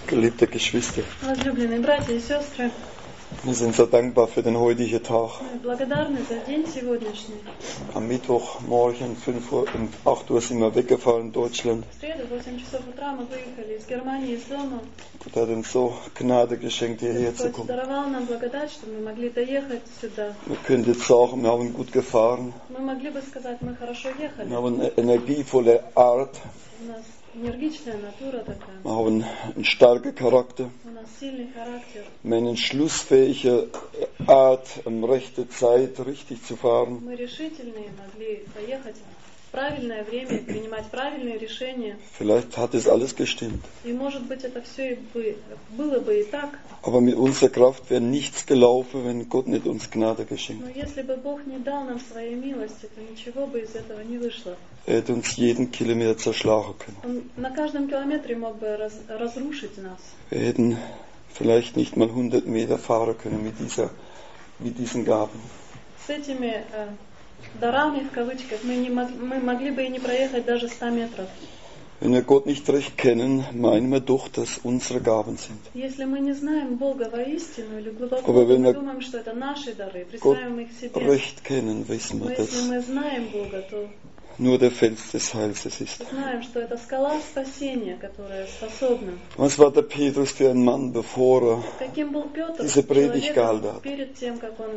Geliebte Geschwister, Возлюбленные братья и сестры, wir sind so dankbar für den heutigen Tag. мы благодарны за день сегодняшний. Am Mittwochmorgen 5 Uhr und 8 Uhr sind wir weggefahren in Deutschland. В среду в 8 часов утра мы выехали из Германии, из дома. Gott hat uns so Gnade geschenkt, hierher zu Господь kommen. даровал нам благодать, что мы могли доехать сюда. Wir können jetzt sagen, wir haben gut gefahren. Мы могли бы сказать, мы хорошо ехали. Wir haben eine energievolle Art. У нас энергичная натура такая. Wir haben einen starken Charakter. У нас сильный характер. Wir haben eine schlussfähige Art, rechte Zeit richtig zu fahren. Мы решительные, могли поехать в правильное время, принимать правильные решения. Vielleicht hat es alles gestimmt. И может быть это все было бы и так. Aber mit unserer Kraft wäre nichts gelaufen, wenn Gott nicht uns Gnade geschenkt Но hätte. если бы Бог не дал нам своей милости, то ничего бы из этого не вышло. Er hätte uns jeden Kilometer zerschlagen können. Он на каждом километре мог бы разрушить нас. Wir hätten vielleicht nicht mal 100 Meter fahren können mit diesen Gaben. С этими дарами, в кавычках, мы могли бы и не проехать даже 100 метров. Wenn wir Gott nicht recht kennen, meinen wir doch, dass unsere Gaben sind. Если мы не знаем Бога воистину или глубоко, Aber wenn мы wir думаем, что это наши дары, Gott представим их себе. recht kennen, wissen Но wir, если dass мы знаем Бога, то nur der Fels des Heils es ist. знаем, что это скала спасения, которая способна. Was war der Petrus für ein Mann, bevor Каким был Петр diese Predigt gehalten человеком hat? перед тем, как он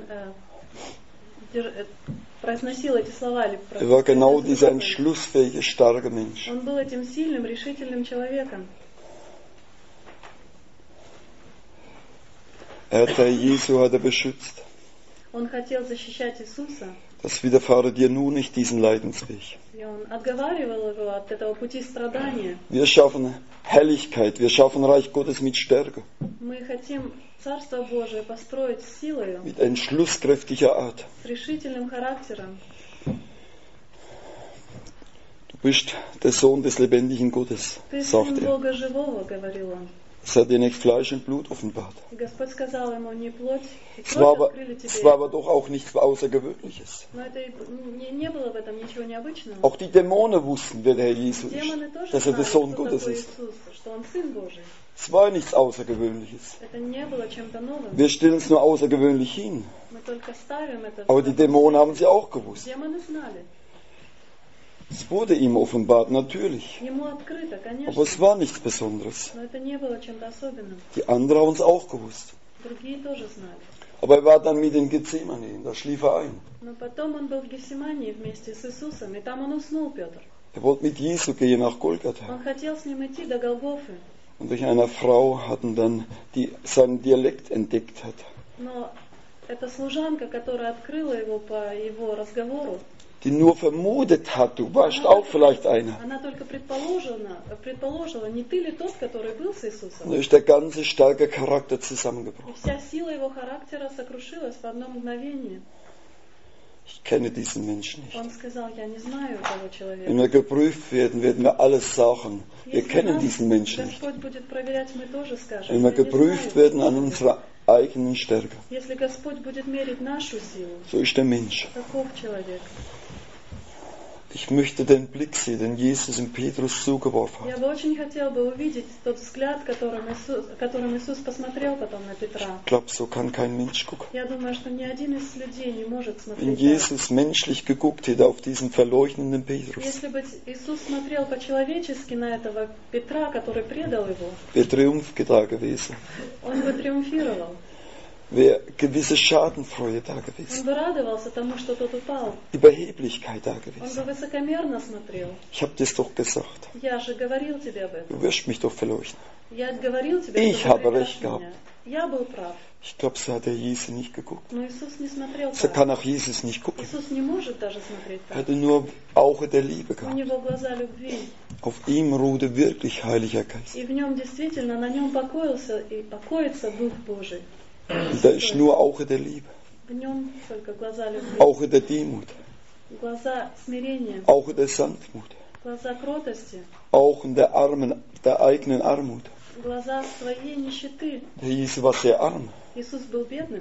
произносил эти слова? Или Er war genau dieser entschlussfähige, starke Mensch. Он был этим сильным, решительным человеком. Der Jesu hat er beschützt. Он хотел защищать Иисуса, Das widerfahre dir nur nicht diesen Leidensweg. и он отговаривал его от этого пути страдания. Wir schaffen Herrlichkeit, wir schaffen Reich Gottes mit Stärke, Мы хотим Царство Божие построить с силою, mit entschlusskräftiger Art. с решительным характером. Du bist der Sohn des lebendigen Gottes, Ты sagt сын er. Бога живого, говорил он. Das hat dir nicht Fleisch und Blut offenbart. И Господь сказал ему, не плоть и Es war кровь aber, открыли es тебе. war aber doch auch nichts Außergewöhnliches. Но это не было в этом ничего необычного. Auch die Dämonen wussten, wer der Herr Jesus Демоны ist, тоже dass er der знали, Sohn кто Gottes такой ist. Иисус, что Он Сын Божий. Es war nichts Außergewöhnliches. Это не было чем-то новым. Wir stellen es nur außergewöhnlich hin. Мы только ставим это. Aber die Dämonen haben sie auch gewusst. Демоны знали. Es wurde ihm offenbart, natürlich. Ему открыто, конечно. Aber es war nichts Besonderes. Но это не было чем-то особенным. Die anderen haben es auch gewusst. Другие тоже знали. Aber er war dann mit in Gethsemane, da schlief er ein. Но потом он был в Гефсимании вместе с Иисусом, и там он уснул, Петр. Er wollte mit Jesu gehen nach Golgatha. Он хотел с ним идти до Голгофы. Und durch eine Frau hatten dann, die seinen Dialekt entdeckt hat, Но эта служанка, которая открыла его по его разговору, die nur vermutet hat, du warst auch vielleicht einer. она только предположила, не ты ли тот, который был с Und Иисусом? da ist der ganze starke Charakter И zusammengebrochen. вся сила его характера сокрушилась в одно мгновение. Ich kenne diesen Menschen nicht. Он сказал, я не знаю того Wenn человека. wir geprüft werden, werden wir alles sagen. Wir Если kennen нас diesen Menschen nicht. Господь будет проверять, мы тоже скажем. Wenn «Я wir не geprüft знаю». werden an unserer eigenen Stärke, Если Господь будет мерить нашу силу, so ist der Mensch. каков человек? Ich möchte den Blick sehen, den Jesus in Petrus zugeworfen Я hat. бы очень хотела бы увидеть тот взгляд, которым Иисус посмотрел потом на Петра. Ich glaube, so kann kein Mensch gucken. Я думаю, что ни один из людей не может Wenn смотреть так. Jesus menschlich geguckt hätte auf diesen verleugnenden Petrus, Если бы Иисус смотрел по-человечески на этого Петра, который предал его, wäre Triumphgetragen gewesen. он бы триумфировал. Wäre gewisse Schadenfreude da Он gewesen. бы радовался тому, что тот упал. Überheblichkeit da Он gewesen. бы высокомерно смотрел. Ich habe das doch gesagt. Я же говорил тебе об этом. Du wirst mich doch verleugnen. Я говорил тебе, Ich что ты habe предашь recht gehabt. меня. Я был прав. Ich glaube, so hat der Jesus nicht geguckt. Но Иисус не смотрел So так. kann auch Jesus nicht gucken. Иисус не может даже смотреть Er так. hatte nur Auge der Liebe У gehabt. него глаза любви. Auf ihm ruhte wirklich Heiliger Geist. И в нем действительно, на нем покоился и покоится Дух Божий. Und da ist nur Auge der Liebe, В нем только глаза любви, Auge der Demut, глаза смирения, Auge der Sanftmut, глаза кротости, Augen der eigenen Armut. глаза своей нищеты. Der Jesus war sehr arm. Иисус был бедным.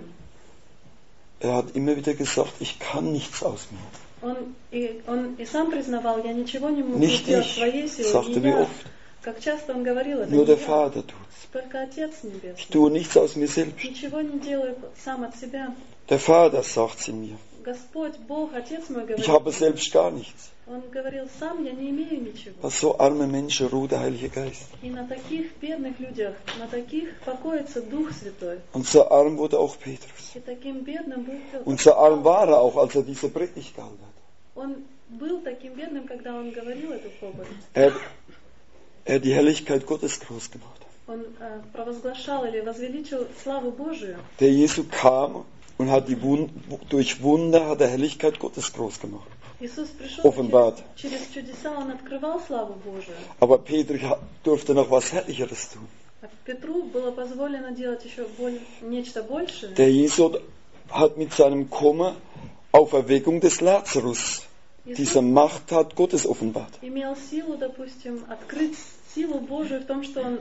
Er hat immer wieder gesagt, ich kann nichts aus mir. Он и сам признавал, я ничего не могу Nicht сделать ich, своей силой, sagte не wie я. oft. Как часто он говорил это, Nur не der я, Vater tut's. только Отец Ich Небесный. tue nichts aus mir selbst. Ничего не делаю сам от себя. Der Vater sagt's in mir. Господь, Бог, Отец мой Ich говорит. habe selbst gar nichts. Он говорил, сам я не имею ничего. Was so arme Menschen ruht der Heilige Geist. И на таких бедных людях, на таких покоится Дух Святой. Und so arm wurde auch Petrus. И таким бедным был Петр. Und so arm war er auch, als er diese Predigt gehalten hat. Он был таким бедным, когда он говорил эту проповедь. Er hat die Herrlichkeit Gottes groß gemacht. Он провозглашал или возвеличил славу Божию. Der Jesu kam und hat durch Wunder hat er Herrlichkeit Gottes groß gemacht. Иисус пришел Offenbart. через чудеса, он открывал славу Божию. Aber Petrus durfte noch was Herrlicheres tun. А Петру было позволено делать еще нечто большее. Der Jesus hat mit seinem Kommen Auferweckung des Lazarus, diese Macht hat Gottes offenbart. Имел силу, допустим, открыть силу Божию в том, что он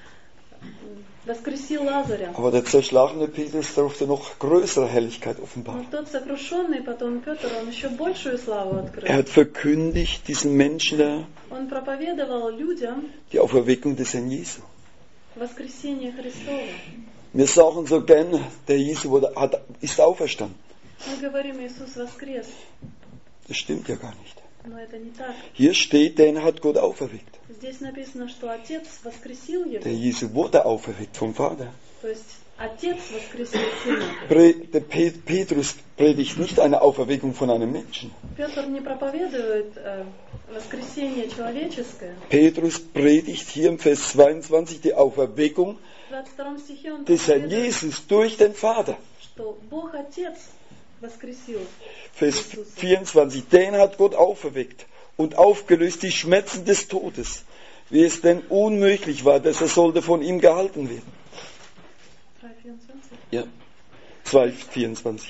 воскресил Лазаря. Aber der zerschlagene Petrus durfte noch größere Herrlichkeit Но offenbaren. тот сокрушенный потом Петр, он еще большую славу открыл. Er hat verkündigt diesen Menschen da Он проповедовал людям die Auferweckung des Herrn Jesu. воскресение Христово. Wir sagen so gerne, der Jesu ist auferstanden. Мы говорим, Иисус воскрес, Das stimmt ja gar nicht. но это не так. Hier steht, den hat Gott auferweckt. Здесь написано, что Отец воскресил его, Der Jesu wurde auferweckt vom Vater. то есть Отец воскресил Сына. Der Petrus predigt nicht eine Auferweckung von einem Menschen. Петр не проповедует воскресение человеческое. Petrus predigt hier im Vers 22 die Auferweckung В 22 стихе он des Herrn проповедует, Jesus durch den Vater. что Бог Отец воскресил Vers Иисуса. 24, den hat Gott auferweckt und aufgelöst die Schmerzen des Todes, wie es denn unmöglich war, dass er sollte von ihm gehalten werden. 3:24. Ja, 2,24.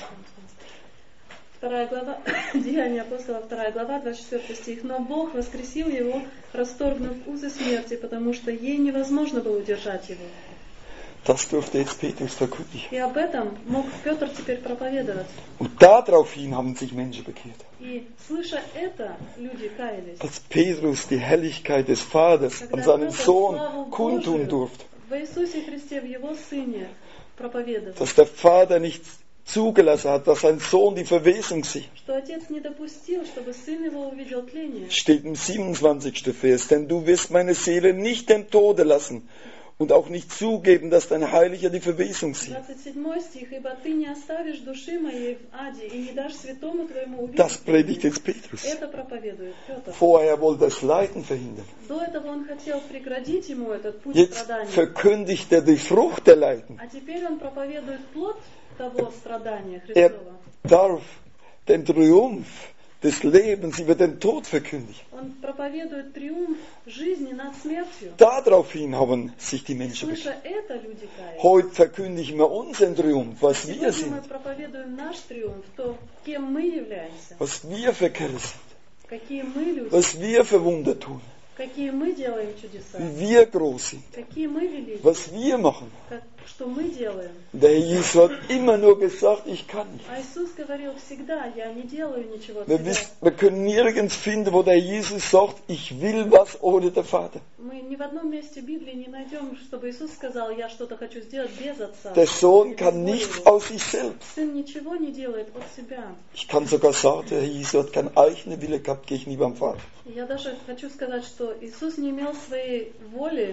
2 глава, Деяния апостола, 2 глава, 24 стих. Но Бог воскресил его, расторгнув узы смерти, потому что ей невозможно было удержать его. Das durfte jetzt Petrus verkündigen. И об этом мог Петр теперь проповедовать. Und daraufhin haben sich Menschen bekehrt. И слыша это, люди каялись. Als Petrus die Herrlichkeit des Vaters an seinen Sohn kundtun durfte, в Иисусе Христе, в Его Сыне проповедовал, dass der Vater nicht zugelassen hat, dass sein Sohn die Verwesung sieht. что Отец не допустил, чтобы Сын Его увидел тление. Steht im 27. Vers, denn du wirst meine Seele nicht dem Tode lassen und auch nicht zugeben, dass dein Heiliger die Verwesung sieht. 27 стих. «Ибо ты не оставишь души моей в аде, и не дашь святому твоему увидеть». Das predigt jetzt Petrus. Это проповедует Петр. Vorher wollte er das Leiden verhindern. До этого он хотел преградить ему этот путь Jetzt страданий. verkündigt er die Frucht der Leiden. А теперь он проповедует плод того страдания Er Христова. darf den Triumph des Lebens über den Tod verkündigen. Он проповедует триумф жизни над смертью. Daraufhin haben sich die Menschen bekehrt. Слыша это, люди каялись. Heute verkündigen wir unseren Triumph, was wir Сегодня мы sind, проповедуем наш триумф, то, кем мы являемся, was wir für Kerle sind, какие мы люди, was wir für Wunder tun, какие мы делаем чудеса, wie wir groß sind, какие мы велики, was wir machen. что мы делаем. Der Jesus hat immer nur gesagt, ich kann nicht. А Иисус говорил всегда, я не делаю ничего от Wir, себя. wir können nirgends finden, wo der Jesus sagt, ich will was ohne den Vater. Мы ни в одном месте Библии не найдем, чтобы Иисус сказал, я что-то хочу сделать без Отца. Der Sohn Без kann воли nichts Его. aus sich selbst. Сын ничего не делает от себя. Ich kann sogar sagen, der Jesus hat keinen eigenen Wille gehabt gegenüber dem Vater. Я даже хочу сказать, что Иисус не имел своей воли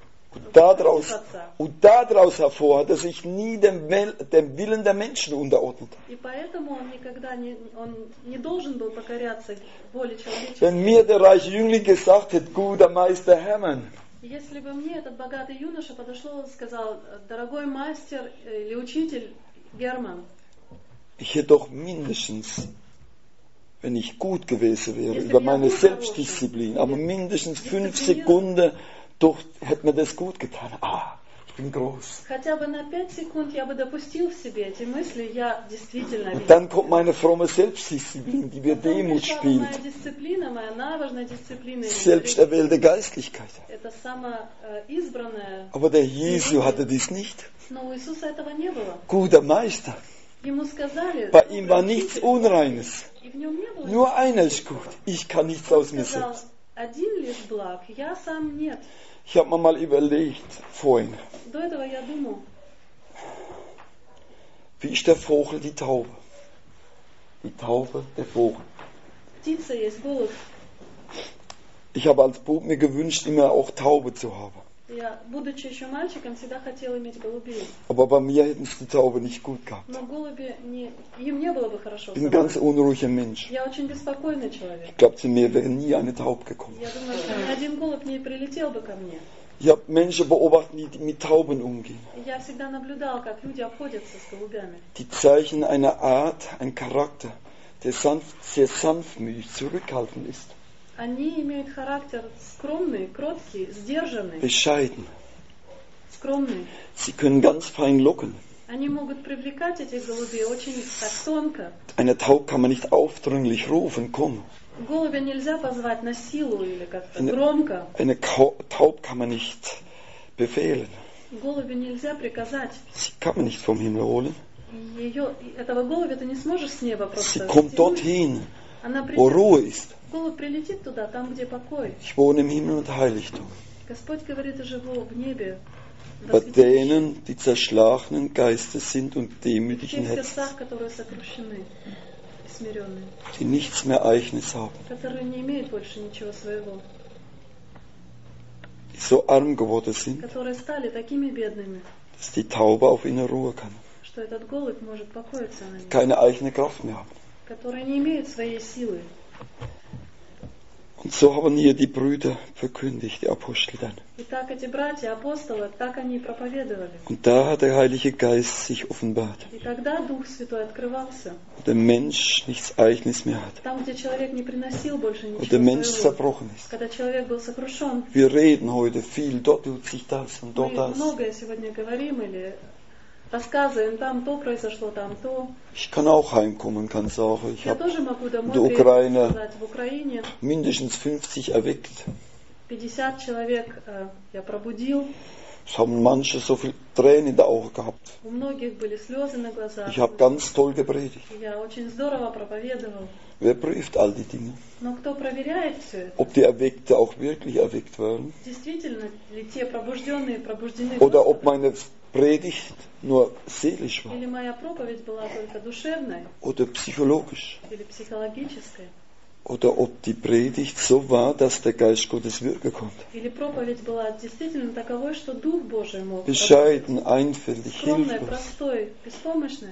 Und daraus hervor hat er sich nie dem Willen der Menschen unterordnet. И поэтому он никогда не должен был покоряться воле человеческой. Wenn mir der reiche Jüngling gesagt hätte, guter Meister Hermann, Если бы мне этот богатый юноша подошел и сказал, дорогой мастер или учитель Герман, ich hätte doch mindestens, wenn ich gut gewesen wäre, über meine Selbstdisziplin, aber mindestens 5 Sekunden, doch hätte mir das gut getan. Ich bin groß. хотя бы на 5 секунд я бы допустил в себе эти мысли, я действительно Und dann kommt meine fromme Selbstdisziplin, die mir Demut spielt. моя дисциплина, моя наважная дисциплина, Selbsterwählte Geistlichkeit. это самоизбранная. Aber der Jesu hatte dies nicht. Но у Иисуса этого не было. Guter Meister. Ему сказали, Bei ihm war nichts Unreines. и в нем не было. Nur einer ist gut. Ich kann nichts aus mir сказал, selbst. один лишь благ, я сам нет. Ich habe mir mal überlegt vorhin, До этого я думал, wie ist der Vogel die Taube? Die Taube, der Vogel. птица есть, голубь. Ich habe als Bub mir gewünscht, immer auch Taube zu haben. Я, будучи еще мальчиком, всегда хотел иметь голубей. Aber bei mir hätten es die Taube nicht gut gehabt. Но голуби, им не было бы хорошо. Ich bin ein ganz unruhiger Mensch. Я очень беспокойный человек. Ich glaube, zu mir wäre nie eine Taube gekommen. Я думаю, что ни один голубь не прилетел бы ко мне. Ich habe Menschen beobachtet, die mit Tauben umgehen. Я всегда наблюдал, как люди обходятся с голубями. Die zeichnen eine Art, einen Charakter, der sehr sanftmütig, zurückhaltend ist. Они имеют характер скромный, кроткий, сдержанный, Bescheiden. скромный. Sie können ganz fein locken. Они могут привлекать этих голубей очень так тонко. Eine Taube kann man nicht aufdringlich rufen, komm. Голубя нельзя позвать на силу или как-то громко. Eine Taube kann man nicht befehlen. Голубю нельзя приказать. Sie kann man nicht vom Himmel holen. Этого голубя ты не сможешь с неба Sie просто kommt стянуть. dorthin, Она wo Ruhe ist. Голубь прилетит туда, там, где покой. Ich wohne im Himmel und Heiligtum. Господь говорит, я живу в небе, в Bei святилище, denen, die zerschlagenen Geistes sind und в demütigen тех Herzen, сердцах, которые сокрушены и смиренные, die nichts mehr Eigenes haben, которые не имеют больше ничего своего, die so arm geworden sind, которые стали такими бедными, dass die Taube auf ihnen Ruhe kann, что этот голубь может покоиться на них, keine eigene Kraft mehr haben. которые не имеют своей силы. Und so haben hier die Brüder verkündigt, die Apostel dann. И так эти братья, апостолы, так они и проповедовали. Und da hat der Heilige Geist sich offenbart, И тогда Дух Святой открывался. wo der Mensch nichts Eigenes mehr hat, Там, где человек не приносил больше wo ничего der Mensch своего. zerbrochen ist. Когда человек был сокрушен. Wir reden heute viel, dort tut sich das und dort Мы das. многое сегодня говорим или рассказываем, там то произошло, там то. Ich kann auch heimkommen, kann sagen, ich Я habe тоже могу домой die приехать, Ukraine сказать, в Украине mindestens 50 erweckt. 50 человек я пробудил. Es haben manche so viel Tränen in den Augen gehabt. У многих были слезы на глазах. Ich habe ganz toll gepredigt. Я очень здорово проповедовал. Wer prüft all die Dinge? Но кто проверяет все это? Ob die Erweckte auch wirklich erweckt werden? Действительно ли те пробужденные пробуждены Oder ob Господом? meine Predigt nur seelisch war Или моя проповедь была только душевной oder psychologisch? или психологической? Oder ob die Predigt so war, dass der Geist Gottes wirken konnte? Или проповедь была действительно таковой, что Дух Божий мог работать? Bescheiden, einfältig, Скромной, hilflos. простой, беспомощной.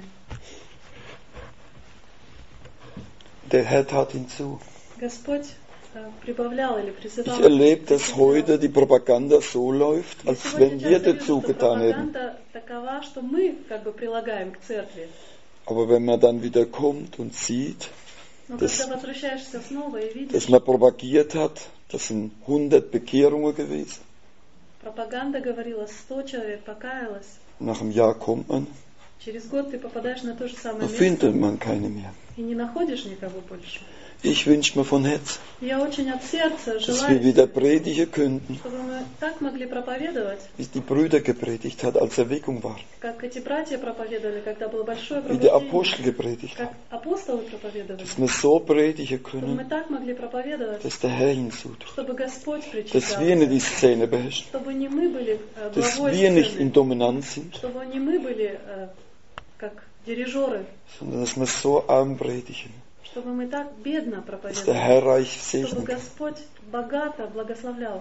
Der Herr tat hinzu. Господь прибавлял или призывал. Ich erlebe, dass heute die Propaganda so läuft, als wenn wir dazu getan hätten. Пропаганда такова, что мы как бы прилагаем к церкви. Aber wenn man dann wieder kommt und sieht, Но Das- когда возвращаешься снова и видишь, dass man propagiert hat, das sind 100 Bekehrungen gewesen. пропаганда говорила, 100 человек покаялось. Nach einem Jahr kommt man, Через год ты попадаешь на то же da самое findet место man keine mehr. и не находишь никого больше. Ich wünsche mir von Herzen, Я очень от сердца dass желаю, wir wieder predigen könnten, чтобы мы так могли проповедовать, wie die Brüder gepredigt hat, als Erweckung war, как эти братья проповедовали, когда было большое wie die пробуждение, Apostel gepredigt как haben, апостолы проповедовали, dass wir so predigen чтобы мы können, так могли проповедовать, dass der Herr hinzutut, чтобы Господь dass wir nicht die причащался, Szene beherrschen, чтобы не мы были dass главой wir nicht in сцены, Dominanz sind, чтобы не мы были как дирижеры, sondern dass wir so arm predigen, чтобы мы так бедно dass der проповедовали, Herr reich чтобы segnen kann. Господь богато благословлял.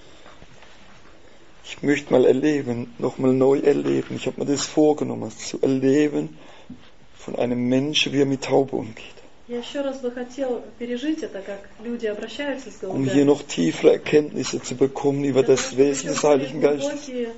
Ich möchte mal erleben, nochmal neu erleben. Ich habe mir das vorgenommen, zu erleben von einem Menschen, wie er mit Taube umgeht. Я еще раз бы хотел пережить это, как люди обращаются с Um hier голубями. noch tiefere Erkenntnisse zu bekommen über Для того, das чтобы Wesen des еще более Heiligen Geistes. глубокие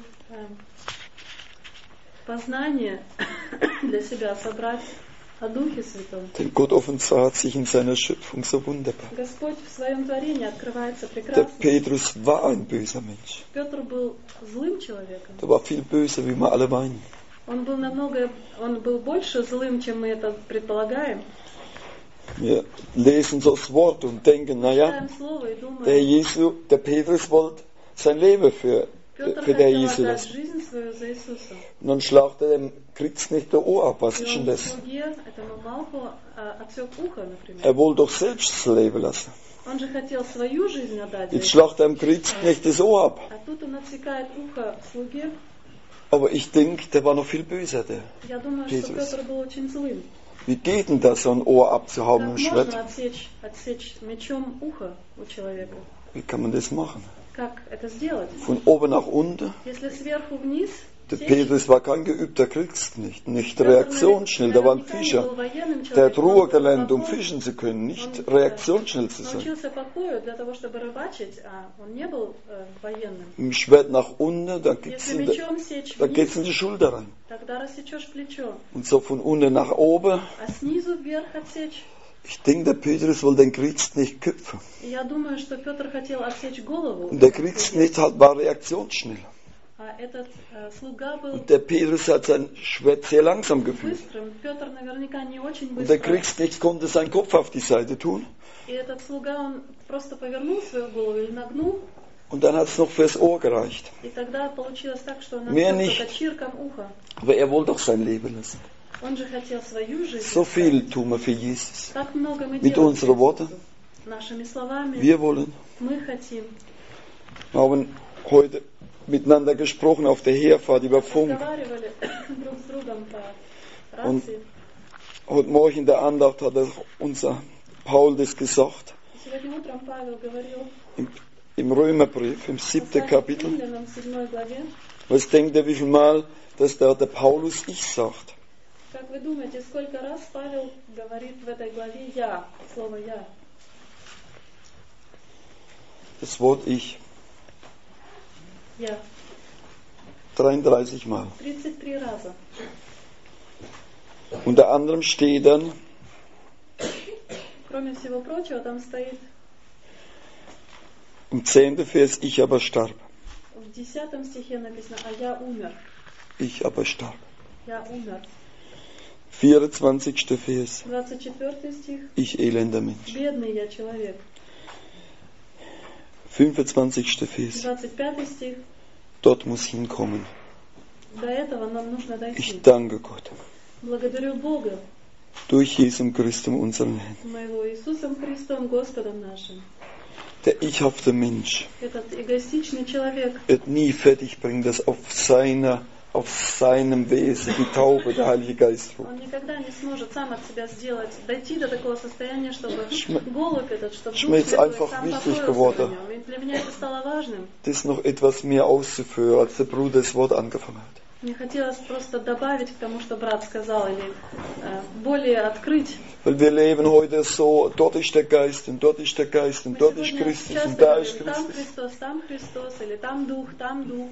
познания для себя собрать о Духе Святом. Denn Gott offenbart sich in seiner Schöpfung so wunderbar. Господь в своем творении открывается Der прекрасно. Petrus war ein böser Mensch. Петр был злым человеком. Der war viel böser, wie wir alle meinen. Он был больше злым, чем мы это предполагаем. Wir lesen so das Wort und denken, naja, Читаем слово и der думаем, Petrus wollte sein Leben für Петр den хотел Jesus отдать lassen. жизнь свою за Иисуса. Und dann schlagt er dem Kriegsknecht der Ohr ab. Was И ist denn он das? слуге, этому Малху, отсек ухо, например. Er wollte doch selbst das Leben lassen. Он же хотел свою жизнь отдать. Jetzt schlagt er dem Kriegsknecht das Ohr ab. А тут он отсекает ухо слуге. Aber ich denke, der war noch viel böser, der. Я думаю, что Jesus. Петр был очень злым. Wie geht denn das, so ein Ohr abzuhauen Как mit dem Schwert? можно отсечь мечом ухо у человека? Wie kann man das machen? Как это сделать? Von oben nach unten? Если сверху вниз, Der сечь, Petrus war kein geübter Kriegsknecht, nicht Петр reaktionsschnell, der war ein наверняка не Fischer. был военным Der hat человеком, Ruhe он был gelernt, um рыбаком. fischen zu können, nicht Он, reaktionsschnell zu sein. научился покою для того, чтобы рыбачить, а он не был военным. Im Schwert nach unten, da geht's Если мечом сечь in вниз, die Schulter rein. тогда рассечешь плечо, Und so von unten nach oben. а снизу вверх отсечь. Ich denke, der Petrus wollte den Kriegsknecht köpfen. И я думаю, что Петр хотел отсечь голову. Und der Kriegsknecht war reaktionsschnell. А этот слуга был Und der Petrus hat sein Schwert sehr langsam geführt. быстрым. Петр наверняка не очень Und der быстро. Kriegsknecht konnte seinen Kopf auf die Seite tun. И этот слуга, он просто повернул свою голову или нагнул, Und dann hat es noch fürs Ohr gereicht. и тогда получилось так, что он Mehr отсек nicht. только чирком уха. Aber er wollte doch sein Leben lassen. Он же хотел свою жизнь. So viel tun wir für Jesus. Так много мы Mit делаем unseren Worten. нашими словами. Wir wollen. Мы хотим. Wir haben heute miteinander gesprochen auf der Herfahrt über Funk. Разговаривали друг с другом по Und рации. heute Morgen in der Andacht hat unser Paul das gesagt. Сегодня утром Павел говорил Im Römerbrief, im 7. Kapitel. Римлянам 7 главе. Was denkt ihr, wie viel Mal, dass der Paulus ich sagt? Как вы думаете, сколько раз Павел говорит в этой главе «я», слово «я»? Das Wort ich. «Я». 33 Mal. 33 раза. Unter anderem steht dann, Кроме всего прочего, там стоит im 10. Vers, ich aber starb. в 10 стихе написано «А я умер». Ich aber starb. «Я умер». 24. Vers, 24 стих ich elender Mensch. «Бедный я человек». 25. Vers, 25 стих dort muss hinkommen. «До этого нам нужно дойти». Ich danke Gott. Благодарю Бога, Durch Jesus Christus, unseren Herrn. моего Иисусом Христом, Господом нашим. Der ichhafte Mensch Этот эгоистичный человек, wird nie fertig bringen, dass auf seinem Wesen die Taube, der Heilige Geist ruht. он никогда не сможет сам от себя сделать, дойти до такого состояния, чтобы голубь этот, чтобы Дух Schmeckt Святой einfach сам wichtig покоился geworden. на нем. И для меня это стало важным. Das ist noch etwas mehr auszuführen, als der Bruder das Wort angefangen hat. Мне хотелось просто добавить к тому, что брат сказал, или более открыть. Weil wir leben heute so, dort ist der Geist und dort ist der Geist und Мы dort ist сегодня Christus часто und da ist говорим, Christus. там Христос, или там Дух, там Дух.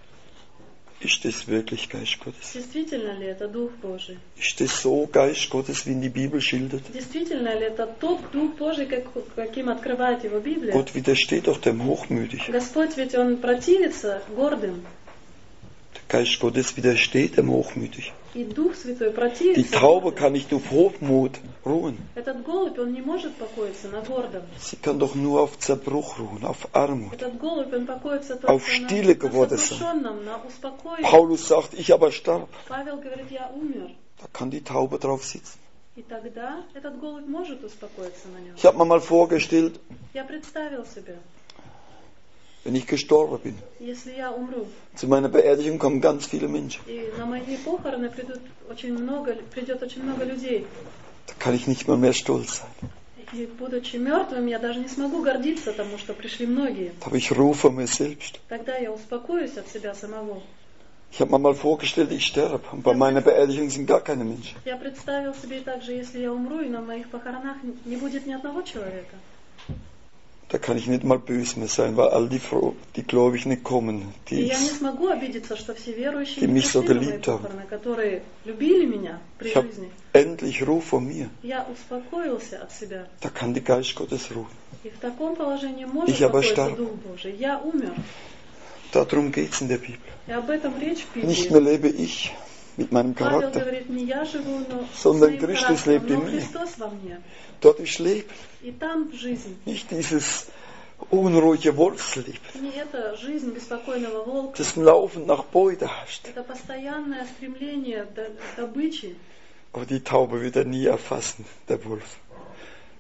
Ist das wirklich Geist Gottes? Действительно ли это Дух Божий? Ist das so Geist Gottes, wie ihn die Bibel schildert? Действительно ли это тот Дух Божий, каким открывает его Библия? Gott widersteht doch dem Hochmütigen. Господь ведь Он противится гордым. Der Geist Gottes widersteht dem Hochmütigen. И Дух Святой Die противится Taube гордым. kann nicht auf Hochmut ruhen. Этот голубь, он не может покоиться на гордом. Sie kann doch nur auf Zerbruch ruhen, auf Armut. Этот голубь, он покоится Auf только Stille на geworden sein. сокрушенном, на успокоенном. Paulus sagt, ich aber starb. Павел говорит, я умер. Da kann die Taube drauf sitzen. И тогда этот голубь может успокоиться на нем. Ich habe mir mal vorgestellt, Я представил себе, wenn ich gestorben bin. если я умру, Zu meiner Beerdigung kommen ganz viele Menschen. и на мои похороны придет очень много людей. Da kann ich nicht mal mehr stolz sein. И будучи мертвым, я даже не смогу гордиться тому, что пришли многие. Aber ich rufe von mir selbst. Тогда я успокоюсь от себя самого. Ich habe mir mal vorgestellt, ich sterbe. Und bei meiner Beerdigung sind gar keine Menschen. Я представил себе также, если я умру, и на моих похоронах не будет ни одного человека. Da kann ich nicht mal böse mehr sein, weil all die Gläubigen nicht kommen, И я не смогу обидеться, что все верующие die не mich so пришли на мои geliebt haben. похороны, которые любили меня при Ich habe жизни. endlich Ruf von mir. Я успокоился от себя. Da kann die Geist Gottes ruhen. И в таком положении может Ich aber покоиться starb. Дух Божий. Я умер. Darum geht es in der Bibel. И об этом речь в Nicht Библии. mehr lebe ich mit meinem Павел Charakter. говорит, не я живу, но Sondern своим Christus характером, lebt in но mir. Христос во мне. Dort ist Leben. И там жизнь. Nicht dieses unruhige Wolfsleben. Не это жизнь беспокойного волка. Das Laufen nach Beute hast. Это постоянное стремление к добыче. Aber die Taube wird er nie erfassen, der Wolf.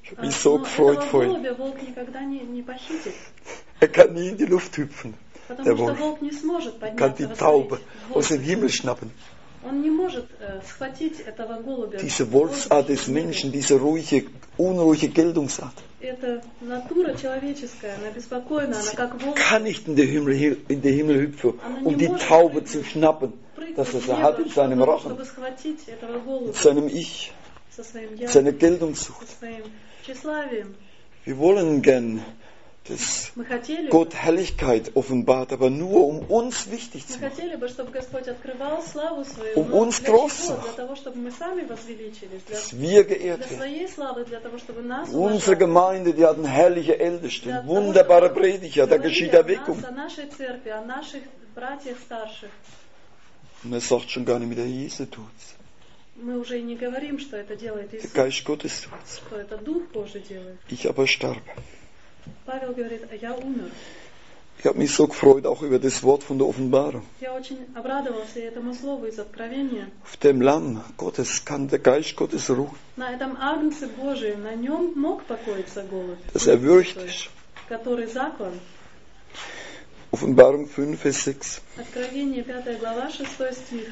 Ich habe mich so gefreut этого vorhin. голубя волк никогда не похитит. Er kann nie in die Luft hüpfen. Потому Der что Wolf волк не сможет kann подняться, die Taube воспарить aus dem в Himmel воздух. schnappen. Он не может схватить этого голубя. Diese Wolfsart des Menschen, diese unruhige Geltungsart, Это натура человеческая, она беспокойна, она как волк. kann nicht in den Himmel hüpfen, um die Taube zu schnappen, dass er sie hat in seinem Rachen, чтобы схватить этого голубя in seinem Ich, со своим seiner я, Geltungssucht. со своим тщеславием. Wir wollen gern, dass Мы хотели Gott Herrlichkeit offenbart, aber nur um uns wichtig zu Мы machen. хотели бы, чтобы Господь открывал славу свою, Um но uns для groß zu чего? machen. Для того, чтобы мы сами возвеличились, Dass wir geehrt для werden. своей славы, для того, чтобы нас Unsere уважали, Gemeinde, die hat herrliche Ältesten, для того, wunderbare чтобы Prediger, da говорили geschieht о Erweckung. нас, о нашей церкви, о наших братьях старших. Und er sagt schon gar nicht mehr, der Jesus tut's. Мы уже и не говорим, что это делает Der Иисус, Geist Gottes tut's. что это Дух Божий делает. Ich aber starb. Павел говорит, я умер. Ich habe mich so gefreut, auch über das Wort von der Offenbarung. Я очень обрадовался этому слову из Откровения. Auf dem Lamm Gottes kann der Geist Gottes ruhen. На этом Агнце Божием, на нем мог покоиться голубь, Das erwürgt ist. который заклан. Offenbarung 5, Vers 6. Откровение 5 глава, 6 стих.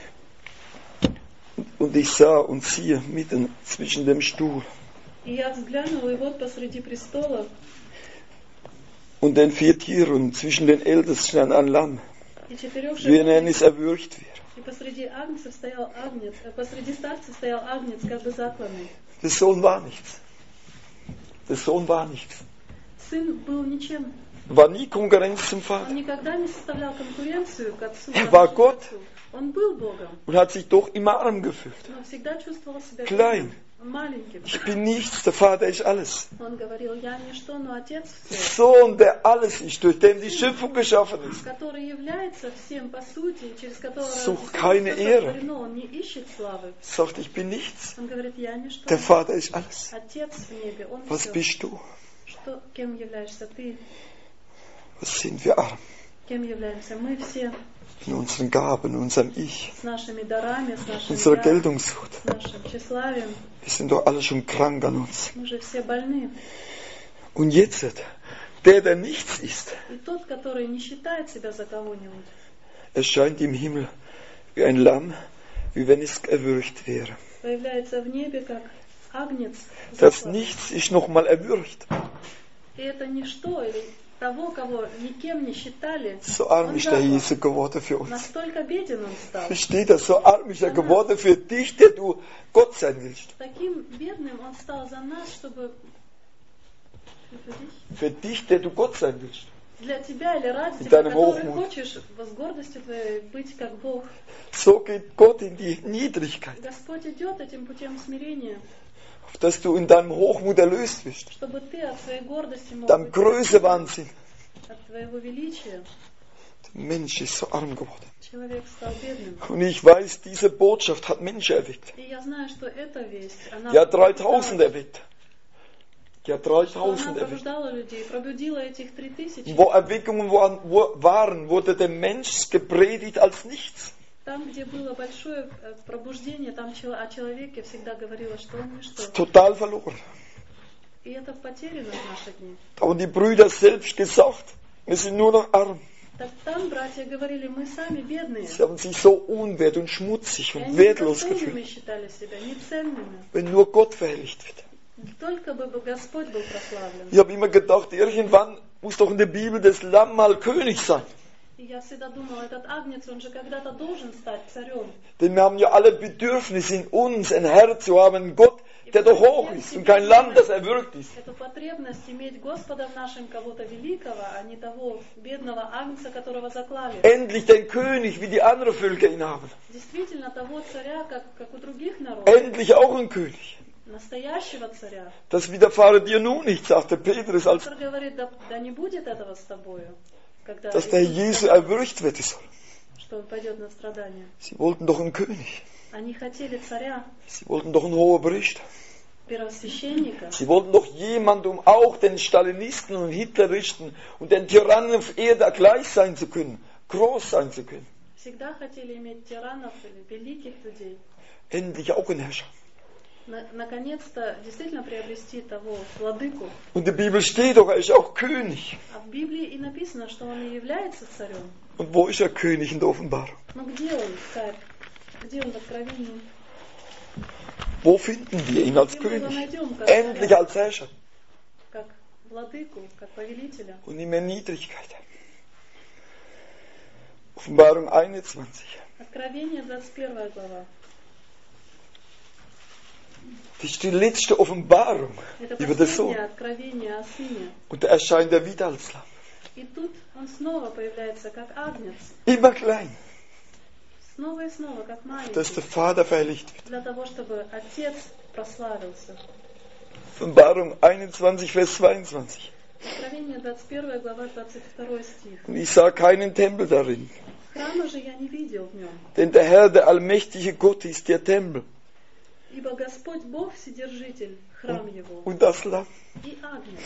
Und ich sah und siehe mitten zwischen dem Stuhl И я взглянула, и вот посреди престола und den 4 Tieren und zwischen den Ältesten stand ein Lamm, и четырех wie wenn животных, es erwürgt wird. и посреди агнцев стоял агнец, посреди старцев стоял агнец, как бы закланный. Der Sohn war nichts. Der Sohn war nichts. Сын был ничем. War nie Konkurrenz zum Он Vater. никогда не составлял конкуренцию к отцу. Er war к Gott. отцу. Он был Богом, Und hat sich doch immer arm gefühlt. но всегда чувствовал себя Klein. маленьким. Ich bin nichts, der Vater ist alles. Он говорил, я ничто, но Отец Der все, Sohn, der alles ist, durch den die Schöpfung geschaffen ist. который является всем по сути, и через которого Sucht всё keine Ehre. сотворено. Он не ищет славы. Sagt, ich bin nichts. Он говорит, я ничто. Der Vater ist alles. Отец в небе, Он Was все. bist du? Что, кем являешься ты? Was sind wir arm? Кем являемся мы все? In unseren Gaben, in unserem Ich, С нашими дарами, с нашим unserer «я», Geltungssucht. с нашим тщеславием. Wir sind doch alle schon krank an uns. Мы же все больны. Und jetzt, der nichts ist, И тот, который не считает себя за кого-нибудь, erscheint im Himmel wie ein Lamm, wie wenn es erwürgt wäre. появляется в небе как агнец. Das закланный. Nichts ist nochmal erwürgt. И это ничто, или того, кого никем не считали, So arm он ist der заклан. Jesus geworden für uns. Настолько беден он стал. Versteht das? So arm ist er geworden für dich, der du Gott sein willst. Таким бедным он стал за нас, чтобы Für dich, der du Gott sein willst. для тебя или ради In тебя, deinem который Hochmut. хочешь с гордостью твоей быть как Бог. So geht Gott in die Niedrigkeit, Господь идет этим путем смирения, auf dass du in deinem Hochmut erlöst wirst. чтобы ты от своей гордости мог Deinem быть Größe-Wahnsinn. от твоего величия. Der Mensch ist so arm geworden. Человек стал бедным. Und ich weiß, diese Botschaft hat Menschen erweckt. И я знаю, что эта весть, она Die hat 3000 erweckt. Die hat она 3000 erweckt. пробуждала людей, пробудила этих 3000. Wo Erweckungen waren, wurde der Mensch gepredigt als nichts. Там, где было большое пробуждение, там о человеке всегда говорилось, что он ничто. Total verloren. И это потеряно в наши дни. Da haben die Brüder selbst gesagt, wir sind nur noch arm. Так там братья говорили, мы сами бедные. Sie haben sich so unwert und schmutzig И und они wertlos недостойными gefühlt, считали себя, неценными. wenn nur Gott verherrlicht wird. Только бы Господь был прославлен. Ich habe immer gedacht, irgendwann muss doch in der Bibel das Lamm mal König sein. И я всегда думала, этот агнец, он же когда-то должен стать царем. Denn wir haben ja alle Bedürfnis in uns, ein Herr zu haben, einen Gott, der doch hoch ist und kein Lamm, das erwürgt ist. Эту потребность иметь Господа в нашем кого-то великого, а не того бедного агнца, которого заклали. Endlich den König, wie die anderen Völker ihn haben. Действительно, того царя, как у других народов. Endlich auch ein König. Настоящего царя. Das widerfahre dir nun nicht, sagte Petrus, als Петр говорит, да не будет этого с тобою, когда dass der Иисус Jesus сказал, erwürgt werden soll. что он пойдет на страдания. Sie wollten doch einen König. Они хотели царя, Sie wollten doch einen hohen Priester. первосвященника. Sie wollten doch jemanden, um auch den Stalinisten und Hitleristen und den Tyrannen auf Erde gleich sein zu können, groß sein zu können. Всегда хотели иметь тиранов или великих людей. Endlich auch ein Herrscher. наконец-то действительно приобрести того владыку. Und in der Bibel steht doch, er ist auch König. А в Библии и написано, что он и является царем. Und wo ist er König in der Offenbarung? Но где он царь? Где он в Откровении? Wo finden wir ihn als Где мы его König? найдем, как Endlich царя, als Herrscher. как владыку, как повелителя? Und in der Niedrigkeit. Offenbarung 21. Откровение, 21 глава. Das ist die letzte Offenbarung Это über den Sohn. последнее откровение о Сыне. Und da erscheint er wieder als Lamm. И тут он снова появляется как агнец. Immer klein, Снова и снова, как маленький. dass der Vater verherrlicht wird. Для того, чтобы Отец прославился. Offenbarung 21, Vers 22. Откровение, 21 глава, 22 стих. Und ich sah keinen Tempel darin. Храма же я не видел в нем, Denn der Herr, der allmächtige Gott, ist der Tempel. ибо Господь Бог Вседержитель, храм Его, Und das Lamm. и Агнец.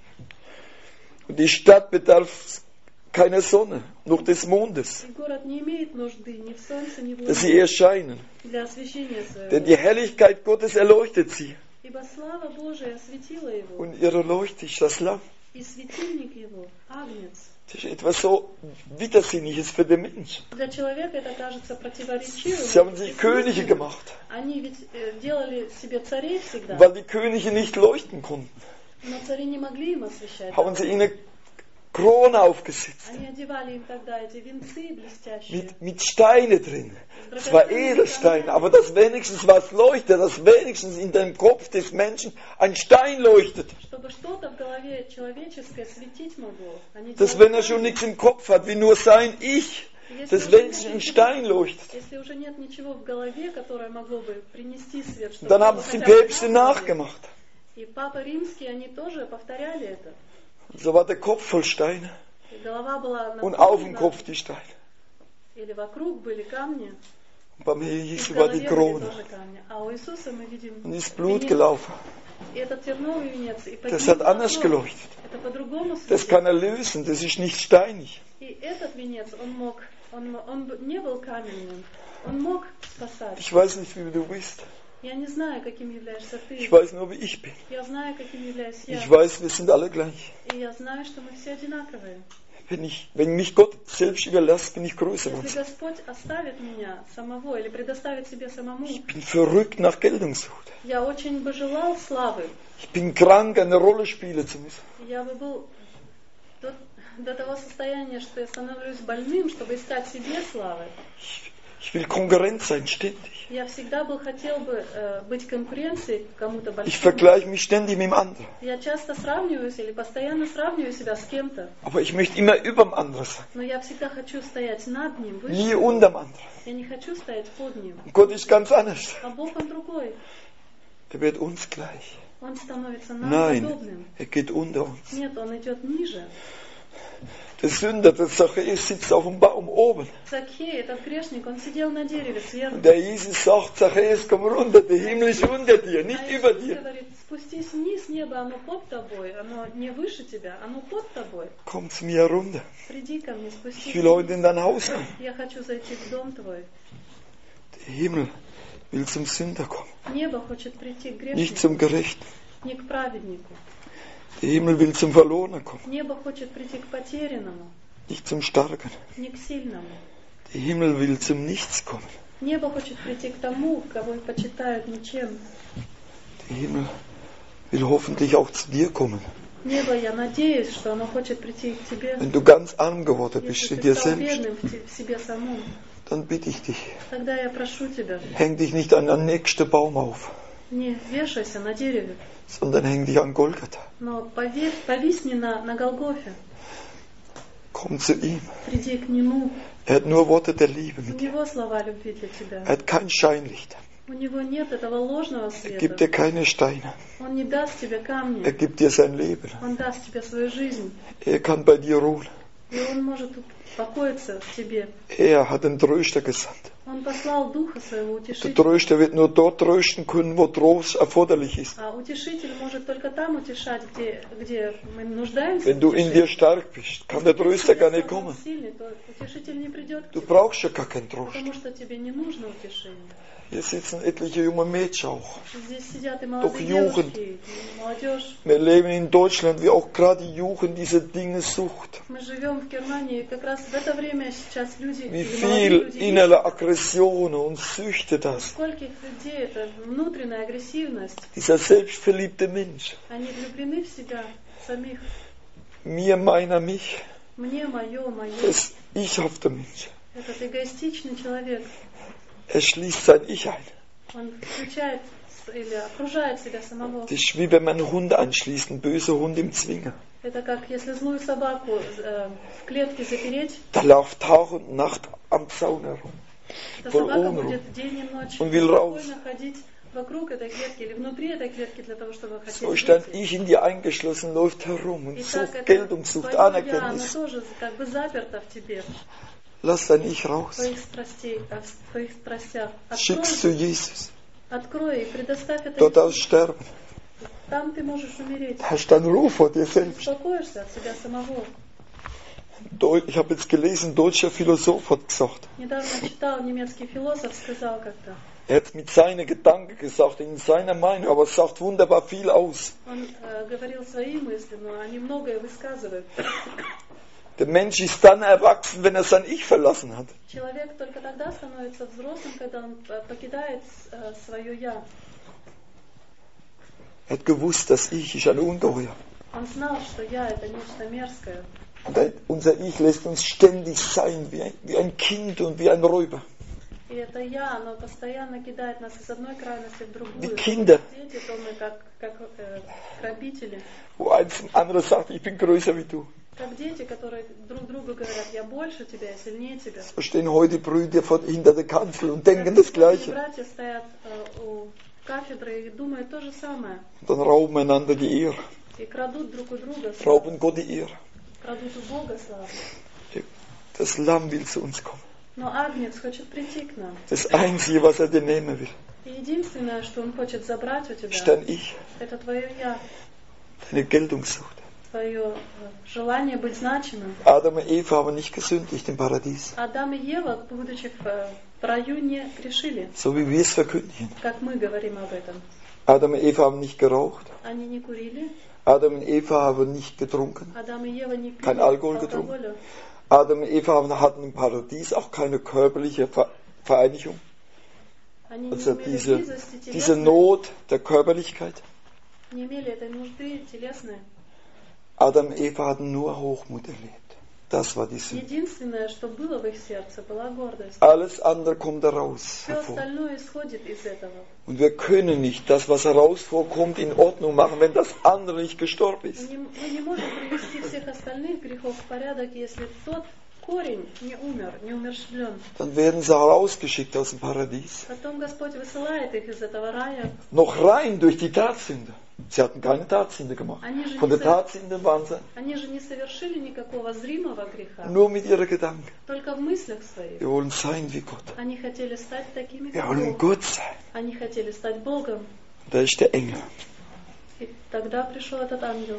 Und die Stadt bedarf keiner Sonne, noch des Mondes, И город не имеет нужды ни в солнце, ни в dass sie луне erscheinen. для освещения Denn die своего. Herrlichkeit Gottes erleuchtet sie. Ибо слава Божия осветила его, Und ihre Leuchte ist das Lamm. и светильник его, Агнец. Das ist etwas so Widersinniges für den Menschen. Для человека это кажется противоречивым. Sie haben sich Könige gemacht, Они ведь делали себе царей всегда, weil die Könige nicht leuchten konnten. но цари не могли им освещать. Haben sie ihnen Krone aufgesetzt, Они одевали им тогда эти венцы блестящие. mit Steine drin. Es war Edelstein, aber das wenigstens was leuchtet, dass wenigstens in dem Kopf des Menschen ein Stein leuchtet. Чтобы что-то в голове человеческое светить могло. Они Dass делали wenn er так, schon nichts im Kopf hat, wie nur sein Ich, если dass уже wenigstens нет ein ничего- Stein leuchtet. Если уже нет ничего в голове, которое могло бы принести свет, чтобы Dann haben было es die хотя бы Päpste на голове. nachgemacht. И папы римские, они тоже повторяли это. Und so war der Kopf voll Steine И голова была und auf dem наполнена, Kopf die Steine. или вокруг были камни, Und beim Herrn и в Jesus war die голове были Krone. тоже камни. А у Иисуса мы видим Und ist Blut венец. gelaufen. И этот терновый венец, и под Das ним hat anders кровь. geleuchtet. Это по-другому Das светит. kann erlösen, das ist nicht steinig. И этот венец, он не был каменным, он мог спасать. Ich weiß nicht, wie du bist. Я не знаю, каким являешься ты. Ich weiß nur, wie ich bin. Я знаю, каким являюсь я. Ich weiß, wir sind alle gleich. И я знаю, что мы все одинаковые. Wenn mich Gott selbst überlässt, bin ich größer Если als Господь оставит меня самого или предоставит себе самому, ich bin verrückt nach Geltungssucht. я очень бы желал славы. Ich bin krank, eine Rolle spielen zu müssen. Я бы был до того состояния, что я становлюсь больным, чтобы искать себе славы. Ich will Konkurrent sein, ständig. Я всегда хотел бы быть конкуренцией кому-то Ich большому. vergleiche mich ständig mit dem anderen. Я часто сравниваюсь или постоянно сравниваю себя с кем-то, Aber ich möchte immer über dem anderen sein. но я всегда хочу стоять над ним, выше. Nie unter dem anderen. Я не хочу стоять под ним. Und Gott ist ganz anders. А Бог он другой. Er wird uns gleich. Он становится нам Nein, подобным. er geht unter uns. Нет, он идет ниже. Der Sünder, der Zachäus, sitzt auf dem Baum oben. Закхей, этот грешник, он сидел на дереве сверху. Und der Jesus sagt, Zachäus, komm runter, der Himmel ist unter dir, nicht А über Иисус dir. говорит, спустись вниз, небо, оно под тобой, оно не выше тебя, оно под тобой. Komm zu mir runter. Приди ко мне, Ich спустись will heute вниз. in dein Haus kommen. Я хочу зайти в дом твой. Der Himmel will zum Sünder kommen, Небо хочет прийти к nicht грешнику, zum Gerechten. не к праведнику. Der Himmel will zum Verlorenen kommen, Небо хочет прийти к потерянному, nicht zum Starken. не к сильному. Der Himmel will zum Nichts kommen. Небо хочет прийти к тому, кого почитают ничем. Der Himmel will hoffentlich auch zu dir kommen. Небо, я надеюсь, что оно хочет прийти к тебе. Wenn du ganz arm geworden bist Если in ты dir стал selbst, бедным в себе самом, dann bitte ich dich, тогда я прошу тебя, häng dich nicht an den nächsten Baum auf, не вешайся на дереве, sondern häng dich an Golgatha. но повисни на Голгофе, Komm zu ihm. приди к Нему. Er hat nur Worte der Liebe У mit dir. Него слова любви для тебя. Er hat kein Scheinlicht. У Него нет этого ложного Er gibt dir света. keine Steine. Он не даст тебе Er камни, gibt dir sein Leben. Он даст тебе свою жизнь. Er kann bei dir ruhen. И Он может покоиться в тебе. Er hat den Tröster gesandt. Он послал Духа Своего, Der Утешителя. Tröster wird nur dort trösten können, wo Trost erforderlich ist. А Утешитель может только там утешать, где мы нуждаемся. Wenn du in dir stark bist, kann der Tröster gar nicht kommen. Сильный, то Утешитель не придет к Du тебе, brauchst ja gar keinen Trost. потому что тебе не нужно утешение. Hier sitzen etliche junge Mädchen auch. Здесь сидят и Doch молодые Jugend. девушки, и молодежь. Wir leben in Deutschland, wie auch gerade die Jugend diese Dinge sucht. Мы живем в Германии, и как раз в это время сейчас люди, Wie или молодые viel люди, innere Aggressionen und Süchte das. скольких людей это внутренняя агрессивность. Dieser selbstverliebte Mensch. Они влюблены в себя самих. Mir, meiner, mich. Мне, мое. Das ichhafte Mensch. Этот эгоистичный человек, Er schließt sein Ich ein. он включает или окружает себя самого. Das ist wie wenn man einen Hund anschließt, einen bösen Hund im Zwinger. Это как если злую собаку в клетке запереть, Der läuft Tag und Nacht am Zaun herum. эта Voll собака Unruhe. будет день и ночь Und will raus. спокойно ходить вокруг этой клетки или внутри этой клетки для того, чтобы So хотеть ist dein выйти. Ich in dir eingeschlossen, läuft herum und И так sucht это Geltung, sucht твое «я», оно Anerkenntnis. тоже как бы заперто в тебе, Lass dein Ich в raus. твоих страстях. Schickst du Jesus. Открой и предоставь это Dort Иисусу. aus sterben. Там ты можешь умереть. Hast du einen Ruf vor dir Ты selbst. успокоишься от себя самого. Ich habe jetzt gelesen, ein deutscher Philosoph hat gesagt, Недавно читал, немецкий философ сказал как-то, er hat mit seinen Gedanken gesagt, in seiner Meinung, aber es sagt wunderbar viel aus. он говорил свои мысли, но они многое высказывают. Der Mensch ist dann erwachsen, wenn er sein Ich verlassen hat. Человек только тогда становится взрослым, когда он покидает свое «я». Er hat gewusst, das Ich ist ein Ungeheuer. Он знал, что «я» — это нечто мерзкое. Und unser Ich lässt uns ständig sein, wie ein Kind und wie ein Räuber. И это «я», оно постоянно кидает нас из одной крайности в другую. Wie Kinder. Дети, то мы как грабители. Wo eins zum anderen sagt, ich bin größer wie du. Как дети, которые друг другу говорят, я больше тебя, я сильнее тебя. So stehen heute Brüder hinter der Kanzel und denken das Gleiche. Братья стоят у кафедры и думают то же самое. Und dann rauben einander die Ehre. И крадут друг у друга славу. Rauben Gott die Ehre. Крадут у Бога славу. Das Lamm will zu uns kommen. Но Агнец хочет прийти к нам. Das Einzige, was er dir nehmen will, И единственное, что он хочет забрать у ist тебя, dein Ich, это твое «я», deine Geltungssucht. твое желание быть значимым. Adam und Eva haben nicht gesündigt im Paradies, Адам и Ева, будучи в раю, не грешили, so wie wir es verkündigen. как мы говорим об этом. Adam und Eva haben nicht geraucht. Они не курили, Adam und Eva haben nicht getrunken. Адам и Ева не пили Kein Alkohol алкоголя. Adam und Eva hatten im Paradies auch keine körperliche Vereinigung. Они не Also имели diese близости телесной, Not der Körperlichkeit. не имели этой нужды телесной. Adam und Eva hatten nur Hochmut erlebt. Das war die Sünde. Единственное, что было в их сердце, была гордость. Alles andere kommt daraus Все hervor. остальное исходит из этого. Und wir können nicht das, was heraus vorkommt, in Ordnung machen, wenn das andere nicht gestorben ist. Мы не можем привести всех остальных грехов в порядок, если тот корень не умер, не умерщвлен. Dann werden sie herausgeschickt aus dem Paradies. Потом Господь высылает их из этого рая. Noch rein durch die Tatsünde. Sie hatten keine Tatsünde gemacht. Von der Tatsünde waren sie Они же не совершили никакого зримого греха, nur mit ihren Gedanken. только в мыслях своих. Wir wollen sein wie Gott. Они хотели стать такими, Wir как wollen Бог. Gott sein. Они хотели стать Богом. Da ist der Engel. И тогда пришел этот ангел.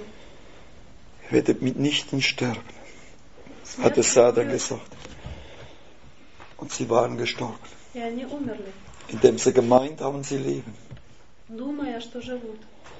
Ihr werdet mitnichten sterben, hat Смерть der Satan убьет. gesagt. Und sie waren gestorben. И они умерли, Indem sie gemeint haben, sie leben. думая, что живут.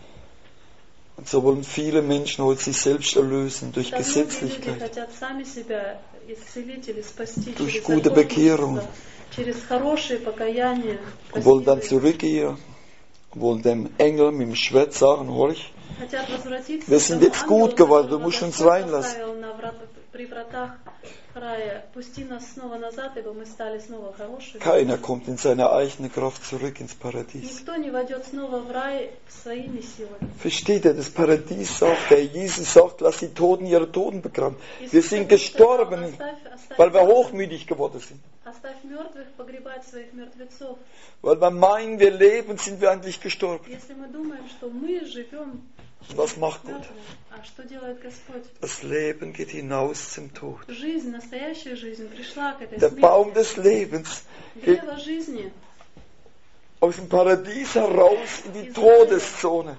Und so wollen viele Menschen heute sich selbst erlösen durch Да, многие люди Gesetzlichkeit, хотят сами себя исцелить или спасти durch через gute Bekehrungen. законничество, через хорошие покаяния, Und wollen dann красивые. zurückgehen und wollen dem Engel mit dem Schwert sagen, horch, Хотят возвратиться wir к sind тому jetzt gut ангелу, geworden, du которого musst uns Господь reinlassen. поставил при вратах рая. Пусти нас снова назад, ибо мы стали снова хорошими. Keiner kommt in seiner eigenen Kraft zurück ins Paradies. Никто не войдет снова в рай своими силами. Versteht ihr, das Paradies sagt, der Jesus sagt, lass die Toten ihre Toten begraben. Wir sind gestorben, weil wir hochmütig geworden sind. Оставь мертвых погребать своих мертвецов. Weil wir meinen, wir leben, sind wir eigentlich gestorben. Если мы думаем, что мы живем, Und was macht Gott? А что делает Господь? Das Leben geht hinaus zum Tod. Жизнь, настоящая жизнь пришла к этой Der смерти. Baum des Lebens geht Древо жизни aus dem Paradies heraus in die Todeszone,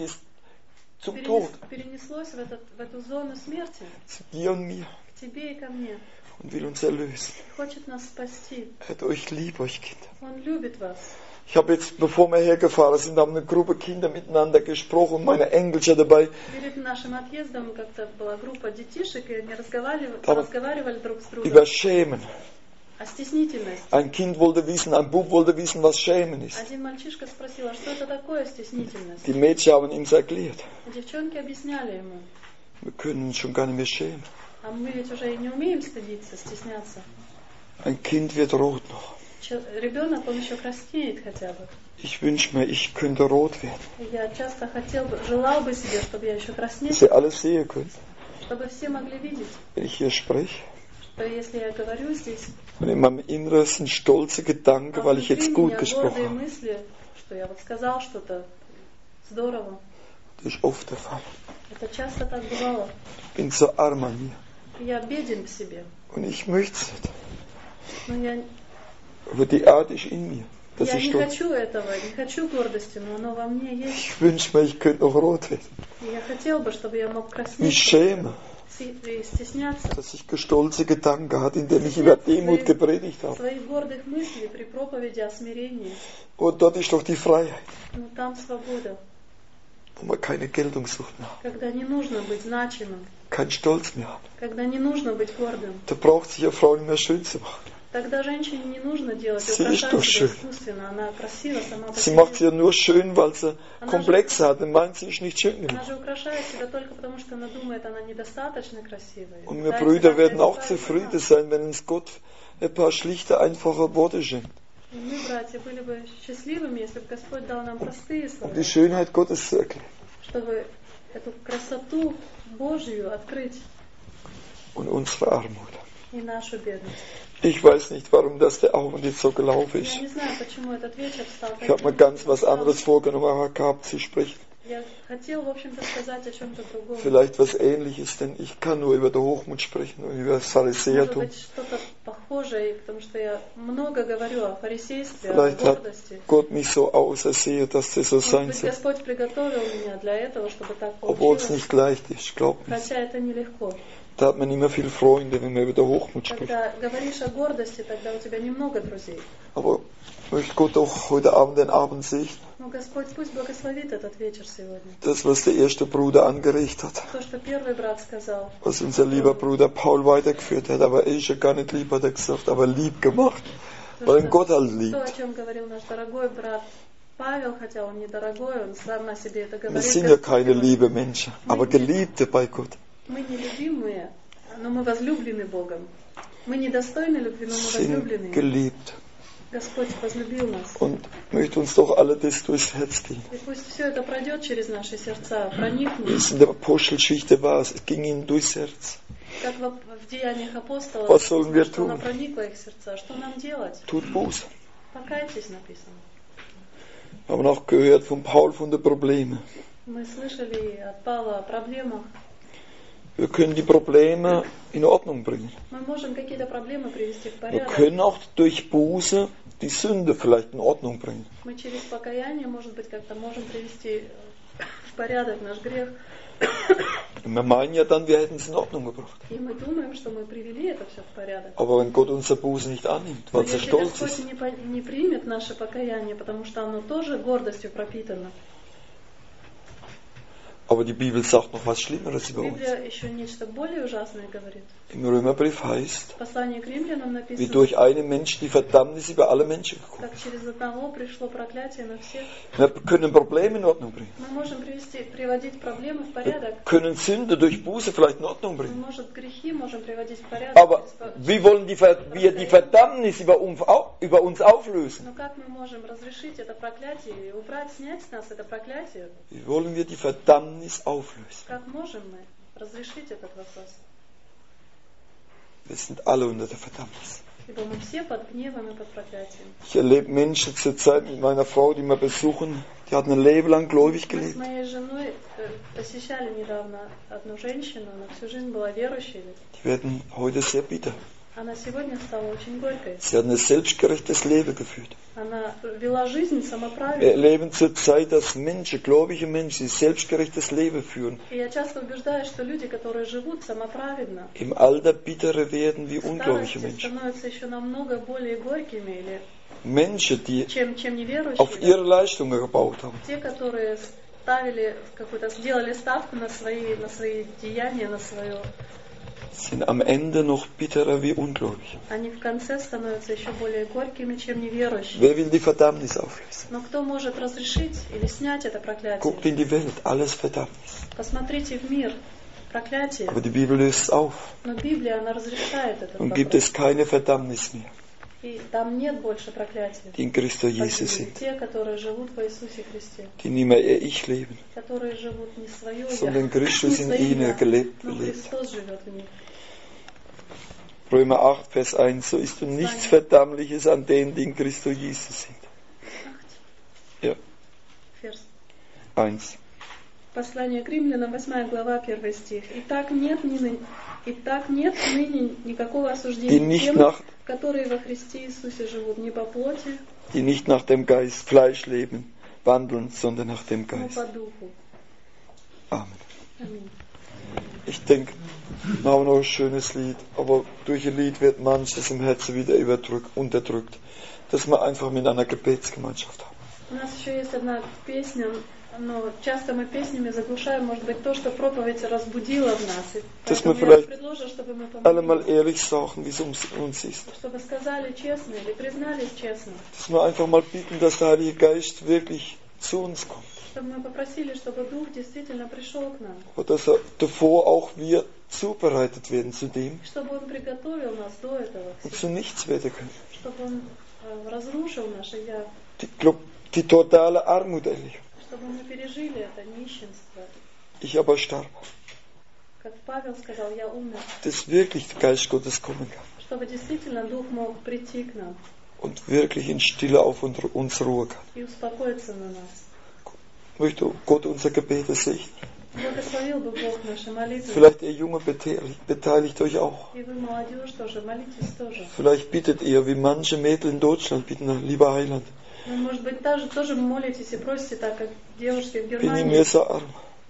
zum Tod, перенеслось в эту зону смерти, zu dir und mir, к тебе и ко мне. und will uns erlösen. Хочет нас спасти. Er hat euch lieb, euch Kinder. Он любит вас. Ich habe jetzt, bevor wir hergefahren sind, haben eine Gruppe Kinder miteinander gesprochen und meine Enkelchen dabei. Перед нашим отъездом как-то была группа детишек, и они разговаривали друг с другом Über Schämen. о стеснительности. Ein Kind wollte wissen, ein Bub wollte wissen, was Schämen ist. Один мальчишка спросил, а что это такое стеснительность? Die Mädchen haben ihm erklärt. Девчонки объясняли ему. Wir können uns schon gar nicht mehr schämen. А мы ведь уже и не умеем стыдиться, стесняться. Ein Kind wird rot noch. Ребенок, он еще краснеет хотя бы. Ich wünsche mir, ich könnte rot werden. Я часто желал бы себе, чтобы я еще краснел, Dass ihr alles sehen könnt, чтобы все могли видеть, wenn ich hier spreche. что если я говорю здесь, Und in meinem Inneren sind stolze Gedanken, weil ich jetzt gut gesprochen гордые habe. мысли, что я вот сказал что-то здорово. Das ist oft der Fall. Это часто так бывало. Ich bin so arm an mir. Я беден в себе. Und ich möchte es nicht. Но я Aber die Art ist in mir. Dass ich не stolz. хочу этого, не хочу гордости, но оно во мне есть. Ich wünsche mir, ich könnte noch rot werden. И я хотел бы, чтобы я мог Ich краснеть schäme, и стесняться dass ich stolze Gedanken hatte, indem ich über Demut gepredigt habe. своих гордых мыслей при проповеди о смирении. Und dort ist doch die Freiheit, Но там свобода, wo man keine Geltungssucht mehr hat, когда не нужно быть значимым, keinen Stolz mehr hat. когда не нужно быть гордым. Da braucht sich eine Frau nicht mehr schön zu machen. Тогда женщине не нужно делать, Sie ist украшать doch себя schön. искусственно. Она красива сама по Sie macht sie себе. ja nur schön, weil sie Komplexe hat. Und meint, sie ist nicht schön Она genug. же украшает себя только потому, что она думает, она недостаточно красивая. Und wir Пытается Brüder как-то werden auch исправить zufrieden сама. sein, wenn uns Gott ein paar schlichte, einfache Worte schenkt, И мы, братья, были бы счастливыми, если бы Господь дал нам простые um слова, die Schönheit Gottes zu erklären. чтобы эту красоту Божью открыть Und unsere Armut. и нашу бедность. Ich weiß nicht, warum das der Abend jetzt so gelaufen ist. Я не знаю, почему этот вечер стал Ich habe mir таким. ganz was anderes vorgenommen, aber gehabt zu sprechen. Я хотел, в общем-то, сказать о чем-то другом. Vielleicht was Ähnliches, denn ich kann nur über den Hochmut sprechen und über das Может Pharisäertum. быть, что-то похожее, потому что я много говорю о фарисействе, о Vielleicht hat гордости. Gott mich so ausersehen, dass das so Может sein быть, soll. Господь приготовил меня для этого, чтобы так Obwohl es получилось. nicht leicht ist, glaubt mir. Хотя это нелегко. Da hat man immer viele Freunde, wenn man über den Hochmut spricht. Когда говоришь о гордости, тогда у тебя немного друзей. Aber möchte Gott auch heute Abend den Abend segnen. Но Господь пусть благословит этот вечер сегодня. Das, was der erste Bruder angeregt hat, То, что первый брат сказал, was unser lieber Bruder Paul weitergeführt hat, aber er ist ja gar nicht lieb, hat er gesagt, aber lieb gemacht, weil ihn Gott halt то, liebt. о чем говорил наш дорогой брат Павел, хотя он недорогой, он сам о себе это Wir говорит. sind ja keine liebe Menschen, aber Geliebte bei Gott. Мы не любимые, но мы возлюблены Богом. Мы недостойны любви, но мы Sind возлюблены. geliebt. Господь возлюбил нас. Und möchte uns doch alle das durchs Herz gehen. И пусть все это пройдет через наши сердца, Wie проникнет, es in der Apostelgeschichte war, es ging ihnen durchs Herz. как в Деяниях апостолов, Was sollen wir что она tun? проникла их сердца. Что нам делать? Tut Buße. Покайтесь, написано. Wir haben auch gehört von Paul von den Problemen. Мы слышали от Павла о проблемах. Wir können die Probleme in Ordnung bringen. Мы можем какие-то проблемы привести в Wir порядок. können auch durch Buße die Sünde vielleicht in Ordnung bringen. Мы через покаяние, может быть, как-то можем привести в порядок наш грех. Und wir meinen ja dann, wir hätten es in Ordnung gebracht. И мы думаем, что мы привели это все в порядок. Aber wenn Gott unser Buße nicht annimmt, Но weil er если stolz Господь ist, не примет наше покаяние, потому что оно тоже гордостью пропитано. aber die Bibel sagt noch was Schlimmeres über uns. Библия еще нечто более ужасное говорит. Im Römerbrief heißt, В послании к римлянам wie написано, durch einen Menschen die Verdammnis über alle Menschen gekommen. как через одного пришло проклятие на всех. Wir können Probleme in Ordnung bringen. Мы можем приводить проблемы в Wir порядок. können Sünde durch Buße vielleicht in Ordnung Мы, bringen. может, грехи можем приводить в порядок. Aber через wie wollen wir die Verdammnis über uns auflösen? Но как мы можем разрешить это проклятие и убрать, снять с нас это проклятие? Wie wollen wir die Verdammnis auflösen? Как можем мы разрешить этот вопрос? Wir sind alle unter der Verdammnis. Ибо мы все под гневом и под проклятием. Ich erlebe Menschen zur Zeit mit meiner Frau, die wir besuchen, die hat ein Leben lang gläubig Мы с gelebt. моей женой посещали недавно одну женщину, она всю жизнь была верующей. Die werden heute sehr bitter. Она сегодня стала очень горькой. Sie hat ein selbstgerechtes Leben geführt. Она вела жизнь Wir самоправедно. erleben zur Zeit, dass Menschen, gläubige Menschen, die selbstgerechtes Leben führen, И я часто убеждаюсь, что люди, которые живут самоправедно, im Alter bitterer werden wie в ungläubige старости Menschen. становятся еще намного более горькими, или Menschen, die чем auf неверующие. ihre Leistung gebaut haben. Те, которые сделали ставку на свои деяния, на свое, Sind am Ende noch bitterer wie ungläubig. они в конце становятся еще более горькими, чем неверующие. Wer will die Verdammnis auflösen? Но кто может разрешить или снять это проклятие? Guckt in die Welt, alles Verdammnis. Посмотрите в мир, проклятие. Aber die Bibel löst es auf Но Библия, она разрешает этот und gibt вопрос. es keine Verdammnis mehr, И там нет больше проклятия. die in Christo Jesus sind, Те, которые живут во Иисусе Христе. die nicht mehr ihr Ich leben, Которые живут не свое sondern я, Christus не in свои ihnen я, gelebt но lebt. Христос живет в них. Römer 8, Vers 1, so ist nun nichts Verdammliches an denen, die in Christo Jesus sind. Ja, Ферс. 1. Послание к римлянам, 8 глава, 1 стих. Итак нет ныне никакого Die осуждения nicht, тем, nach, которые во Христе Иисусе живут не по плоти, die nicht nach dem Geist Fleisch leben, wandeln, sondern nach dem но Geist. по духу. Amen. Аминь. Ich denke, wir haben noch ein schönes Lied, aber durch ein Lied wird manches im Herzen wieder unterdrückt, dass wir einfach mit einer Gebetsgemeinschaft haben. У нас еще есть одна песня, но часто мы песнями заглушаем, может быть, то, что проповедь разбудила в нас. И Dass поэтому wir я vielleicht предложу, чтобы мы alle mal помолились, ehrlich sagen, wie es uns ist. чтобы сказали честно или признались честно, Dass wir einfach mal bitten, dass der Heilige Geist wirklich zu uns kommt. чтобы мы попросили, чтобы Дух действительно пришел к нам, Und dass davor auch wir zubereitet werden zu dem чтобы Он приготовил нас до этого, und zu nichts werden können. чтобы Он разрушил наше «я», Die totale Armut erleben. чтобы мы пережили это нищенство. Ich aber starb. Как Павел сказал, я умер, Dass wirklich der Geist Gottes kommen kann. чтобы действительно Дух мог прийти к нам Und wirklich in Stille auf uns ruhen kann. и успокоиться на нас. Möchte Gott unser Gebete segnen. Благословил бы Бог наши молитвы. Vielleicht ihr Junge beteiligt euch auch. И вы, молодежь, тоже, молитесь тоже. Vielleicht bittet ihr, wie manche Mädel in Deutschland bitten, lieber Heiland, Вы, может быть, тоже молитесь и просите так, как девушки в bin ich Германии. mir so arm.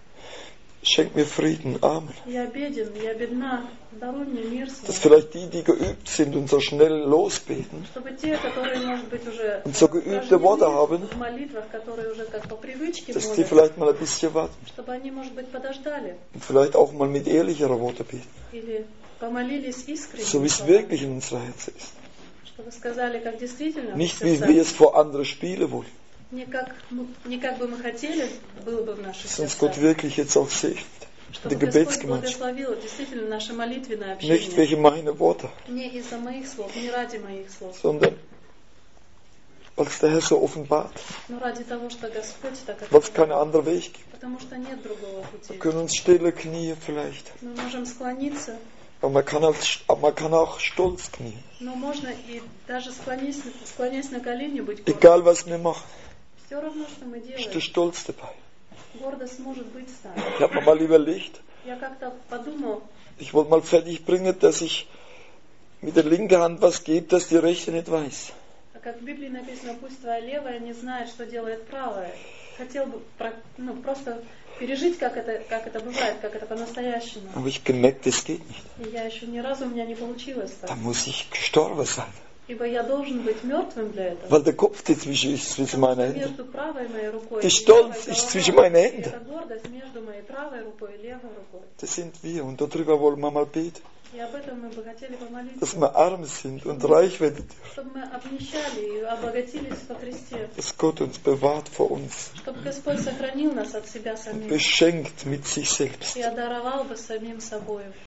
Schenk mir Frieden. Amen. Я беден, я бедна, даруй мне мир Dass свой. vielleicht die geübt sind und so schnell losbeten Чтобы те, которые, может быть, уже und so geübte Worte haben, в молитвах, которые уже как по привычке dass die молятся, vielleicht mal ein bisschen warten чтобы они, может быть, подождали und vielleicht auch mal mit ehrlicherer Worte beten, или помолились искренне, so wie es wirklich in unserer Herzen ist. чтобы сказали, как действительно в Nicht wie сердцах. wir es vor anderen spielen wollen. Не как бы мы хотели, было бы в наших Dass uns Gott сердцах. wirklich jetzt auch segnet. Чтобы Die Господь Gebetsgemeinschaft. благословил действительно наше молитвенное Nicht общение. wegen meiner Worte, Не из-за моих слов, не ради моих слов, sondern weil es der Herr so offenbart, но ради того, что Господь так weil es keinen открыл. anderen Weg gibt. Потому что нет другого Wir пути. können uns stille Knie vielleicht, Мы можем склониться, aber man kann auch stolz knien. но можно и даже склонясь на колени быть гордым. Egal was wir machen, Все равно, что мы ich bin делаем, stolz dabei. гордость может быть с нами. Ich habe mir mal überlegt, Я как-то подумал, ich wollte mal fertig bringen, dass ich mit der linken Hand was gebe, das die rechte nicht weiß. как в Библии написано, пусть твоя левая не знает, что делает правая. Хотел бы просто пережить, как это бывает, как это по-настоящему. Aber ich gemerkt, das geht nicht. И я еще ни разу у меня не получилось Da так. muss ich gestorben sein. Ибо я должен быть мертвым для этого. Weil der Kopf dazwischen ist zwischen meinen Händen. Между правой моей рукой Der и Stolz левой ist головой. zwischen meinen И Händen. эта гордость между моей правой рукой и левой рукой. Das sind wir und darüber wollen wir mal beten. И об этом мы бы хотели помолиться. Dass wir arm sind und reich werden dürfen. Чтобы мы обнищали и обогатились во Христе. Dass Gott uns bewahrt vor uns. Чтобы Господь сохранил нас от себя самих. Beschenkt mit sich selbst. И одаровал бы самим собой.